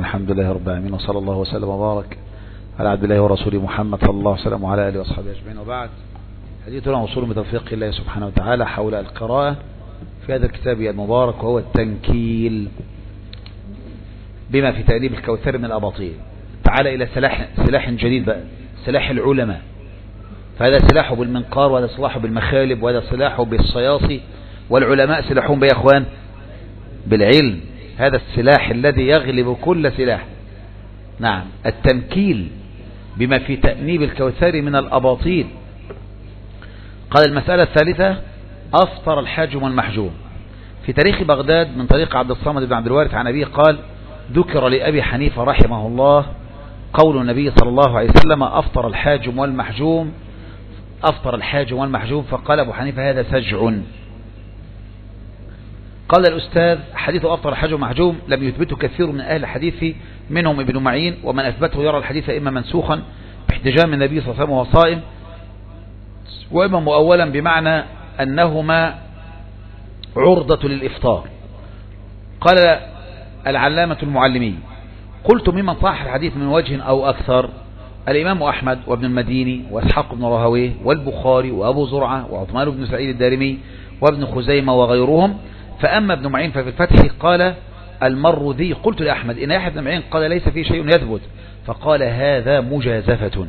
الحمد لله رب العالمين، وصلى الله وسلم وبارك على عبد الله ورسوله محمد صلى الله عليه وسلم وعلى آله وأصحابه أجمعين، وبعد. حديثنا وصول بتوفيق الله سبحانه وتعالى حول القراءة في هذا الكتاب المبارك، وهو التنكيل بما في تأديب الكوثر من الأباطيل. تعالى إلى سلاح جديد بقى، سلاح العلماء. فهذا سلاحه بالمنقار، وهذا سلاحه بالمخالب، وهذا سلاحه بالصياصي، والعلماء سلاحهم يا أخوان بالعلم. هذا السلاح الذي يغلب كل سلاح. نعم، التنكيل بما في تأنيب الكوثر من الأباطيل. قال المسألة الثالثة: أفطر الحاجم والمحجوم. في تاريخ بغداد من طريق عبد الصمد بن عبد الوارث عن أبيه قال: ذكر لأبي حنيفة رحمه الله قول النبي صلى الله عليه وسلم: أفطر الحاجم والمحجوم، أفطر الحاجم والمحجوم. فقال أبو حنيفة: هذا سجع. قال الأستاذ: حديث أفطر الحاجم والمحجوم لم يثبته كثير من أهل الحديث منهم ابن معين، ومن أثبته يرى الحديث إما منسوخا باحتجام النبي صلى الله عليه وسلم وهو صائم، وإما مؤولا بمعنى أنهما عرضة للإفطار. قال العلامة المعلمي: قلت ممن صح الحديث من وجه أو أكثر؟ الإمام أحمد وابن المديني وإسحاق بن راهويه والبخاري وأبو زرعة وعثمان بن سعيد الدارمي وابن خزيمة وغيرهم. فأما ابن معين ففي الفتح قال المروذي: قلت لأحمد إن يحيى بن معين قال ليس فيه شيء يثبت، فقال هذا مجازفة.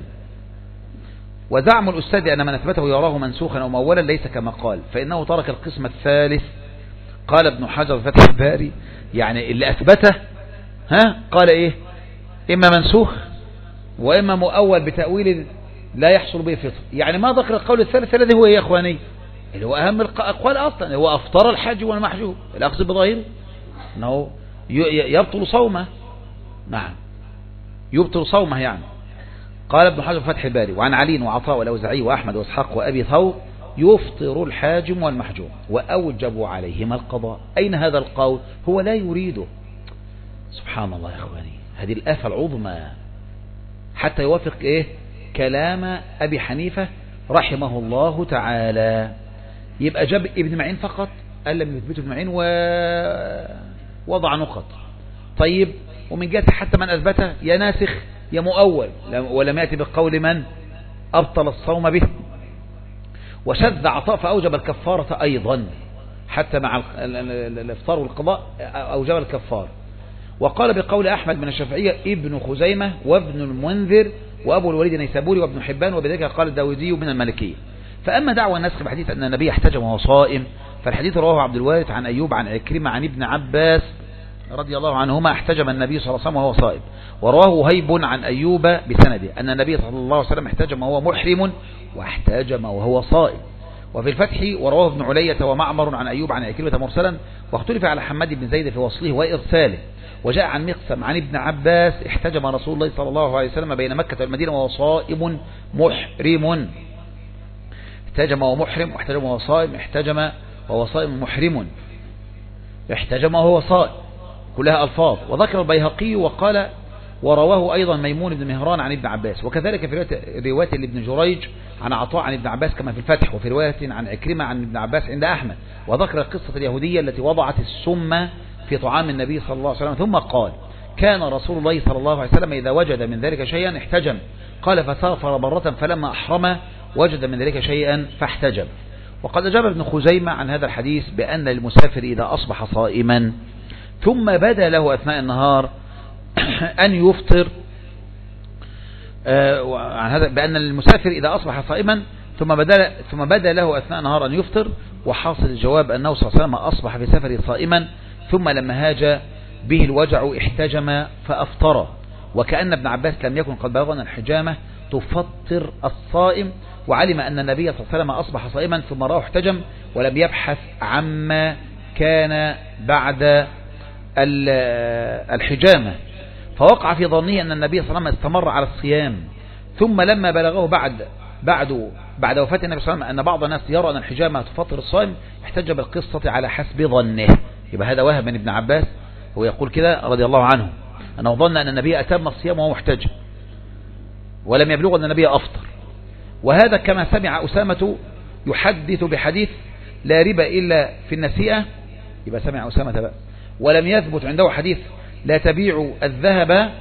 وزعم الأستاذ أن من أثبته يراه منسوخا أو مؤولا ليس كما قال، فإنه ترك القسم الثالث. قال ابن حجر في فتح الباري: يعني اللي أثبته قال إيه؟ إما منسوخ وإما مؤول بتأويل لا يحصل به فطر. يعني ما ذكر القول الثالث الذي هو يا إخواني اللي هو أهم الأقوال أصلا، هو أفطر الحاج والمحجوب، الأخذ بظاهره أنه يبطل صومه. نعم، يبطل صومه يعني. قال ابن حجر فتح الباري: وعن علي وعطاء والأوزاعي وأحمد وإسحاق وأبي ثور: يفطر الحاجم والمحجوم وأوجبوا عليهما القضاء. أين هذا القول؟ هو لا يريده. سبحان الله يا إخواني، هذه الآفة العظمى حتى يوافق إيه؟ كلام أبي حنيفة رحمه الله تعالى. يبقى جاب ابن معين فقط، قال لم يثبته ابن معين ووضع نقط. طيب، ومن جهة حتى من أثبته يا ناسخ يا مؤول، ولم يأتي بقول من أبطل الصوم به. وشذ عطاء فأوجب الكفارة أيضا، حتى مع الإفطار والقضاء أوجب الكفار. وقال بقول أحمد من الشافعية ابن خزيمة وابن المنذر وأبو الوليد النيسابوري وابن حبان، وبذلك قال الداودي من المالكية. فأما دعوى النسخ بحديث أن النبي احتجم وهو صائم، فالحديث رواه عبد الوارث عن أيوب عن عكرمة عن ابن عباس رضي الله عنهما: احتجم النبي صلى الله عليه وسلم وهو صائم. ورواه وهيب عن أيوب بسنده أن النبي صلى الله عليه وسلم احتجم وهو محرم واحتجم وهو صائم. وفي الفتح ورواه ابن علية ومعمر عن أيوب عن عكرمة مرسلا، واختلف على حماد بن زيد في وصله وإرساله. وجاء عن مقسم عن ابن عباس: احتجم رسول الله صلى الله عليه وسلم بين مكة والمدينة وهو صائم محرم. احتجم وهو محرم، واحتجم وهو صائم، احتجم وهو صائم محرم، احتجم وهو صائم، كلها ألفاظ. وذكر البيهقي وقال: ورواه أيضا ميمون بن مهران عن ابن عباس. وكذلك في رواية لابن جريج عن عطاء عن ابن عباس كما في الفتح، وفي رواية عن عكرمة عن ابن عباس عند أحمد. وذكر قصة اليهودية التي وضعت السم في طعام النبي صلى الله عليه وسلم، ثم قال: كان رسول الله صلى الله عليه وسلم إذا وجد من ذلك شيئا احتجم. قال: فسافر برة فلما أحرم وجد من ذلك شيئا فاحتجم. وقد أجاب ابن خزيمة عن هذا الحديث بأن المسافر إذا أصبح صائما ثم بدا له أثناء النهار أن يفطر، عن هذا بأن المسافر إذا أصبح صائما ثم بدا له أثناء النهار أن يفطر. وحاصل الجواب أنه صلى الله عليه وسلم أصبح في سفره صائما، ثم لما هاج به الوجع احتجم فأفطر. وكأن ابن عباس لم يكن قد بلغنا الحجامة تفطر الصائم، وعلم أن النبي صلى الله عليه وسلم أصبح صائما ثم راه احتجم، ولم يبحث عما كان بعد الحجامة، فوقع في ظنه أن النبي صلى الله عليه وسلم استمر على الصيام. ثم لما بلغه بعد وفاة النبي صلى الله عليه وسلم أن بعض الناس يرى أن الحجامة تفطر الصائم، احتج بالقصة على حسب ظنه. يبقى هذا وهم من ابن عباس، هو يقول كده رضي الله عنه أنه ظن أن النبي أتم الصيام وهو محتجم، ولم يبلغ أن النبي أفطر. وهذا كما سمع أسامة يحدث بحديث لا ربا إلا في النسيئة، يبقى سمع أسامة بقى، ولم يثبت عنده حديث لا تبيع الذهب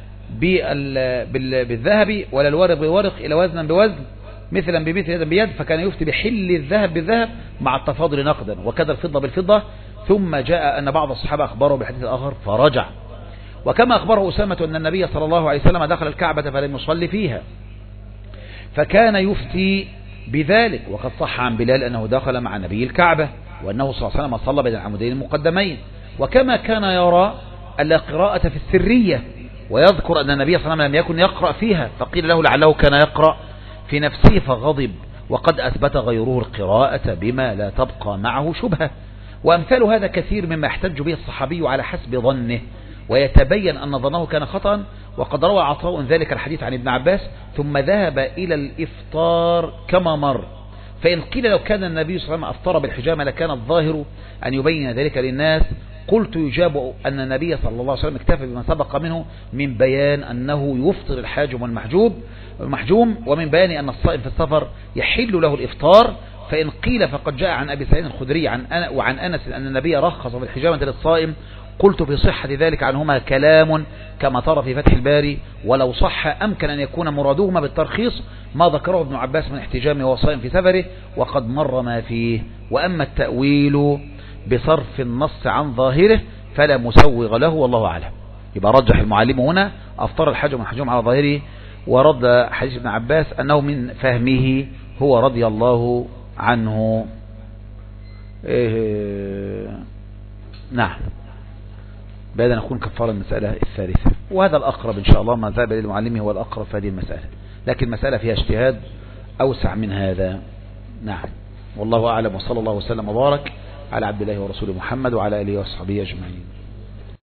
بالذهب ولا الورق بالورق إلى وزنا بوزن مثلا بمثل يدا بيد، فكان يفتي بحل الذهب بالذهب مع التفاضل نقدا، وكذا الفضة بالفضة. ثم جاء أن بعض الصحابة أخبره بحديث آخر فرجع. وكما أخبره أسامة أن النبي صلى الله عليه وسلم دخل الكعبة فلم يصلي فيها، فكان يفتي بذلك. وقد صح عن بلال أنه دخل مع نبي الكعبة وأنه صلى الله عليه وسلم صلى بين العمودين المقدمين. وكما كان يرى القراءة في السرية، ويذكر أن النبي صلى الله عليه وسلم لم يكن يقرأ فيها، فقيل له لعله كان يقرأ في نفسه فغضب. وقد أثبت غيره القراءة بما لا تبقى معه شبهة. وأمثال هذا كثير مما يحتج به الصحابي على حسب ظنه، ويتبين أن ظنه كان خطأ. وقد روى عطاء ذلك الحديث عن ابن عباس ثم ذهب إلى الإفطار كما مر. فإن قيل لو كان النبي صلى الله عليه وسلم أفطر بالحجامة لكان الظاهر أن يبين ذلك للناس. قلت يجاب أن النبي صلى الله عليه وسلم اكتفى بما سبق منه من بيان أنه يفطر الحاجم والمحجوم، ومن بيان أن الصائم في السفر يحل له الإفطار. فإن قيل فقد جاء عن أبي سعيد الخدري وعن أنس أن النبي رخص بالحجامة للصائم. قلت في صحة ذلك عنهما كلام كما ترى في فتح الباري، ولو صح أمكن أن يكون مرادهما بالترخيص ما ذكره ابن عباس من احتجامه وهو صائم في سفره، وقد مر ما فيه. وأما التأويل بصرف النص عن ظاهره فلا مسوغ له والله أعلم. يبقى رجح المعلم هنا أفطر الحاجم والمحجوم على ظاهره، ورد حديث ابن عباس أنه من فهمه هو رضي الله عنه. نعم، بعد أن نكون كفار المسألة الثالثة، وهذا الأقرب إن شاء الله ما ذهب للمعلم هو الأقرب في هذه المسألة، لكن المسألة فيها اجتهاد أوسع من هذا. نعم، والله أعلم، وصلى الله وسلم وبارك على عبد الله ورسوله محمد وعلى آله وصحبه أجمعين.